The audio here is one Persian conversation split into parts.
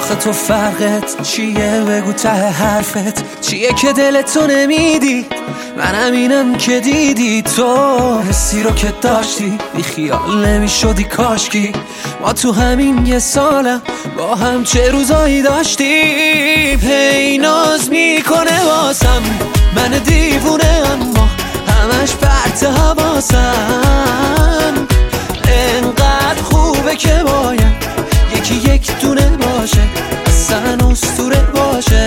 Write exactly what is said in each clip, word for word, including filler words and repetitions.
آخه تو فرقت چیه؟ بگو ته حرفت چیه که دلتو نمیدی؟ من همینم که دیدی تو حسی رو که داشتی بی خیال نمیشدی کاشکی ما تو همین یه سالم با هم چه روزایی داشتیم. هی ناز میکنه واسم من دیوونه اما همش پرت حواسم. انقدر خوبه که باید یکی یک دونه باشه اصلا اسطوره باشه.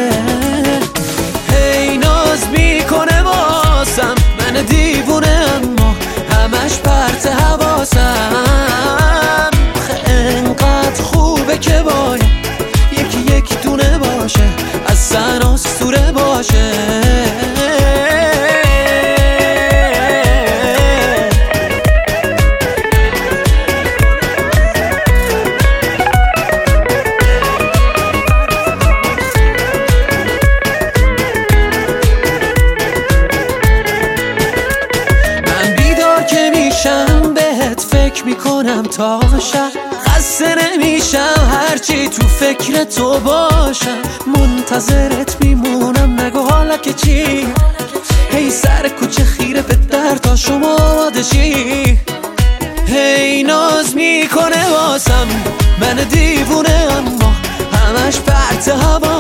هی ناز میکنه واسم من دیوونه اما همش پرت حواسم. انقدر خوبه که باید یکی یک دونه باشه اصلا اسطوره باشه. فکر میکنم تا شب خسته نمیشم هرچی تو فکر تو باشم. منتظرت میمونم نگو حالا که چی؟ هی سر کوچه خیره به در تا شما آماده چی؟ هی ناز میکنه واسم من دیوونه اما همش پرت هوا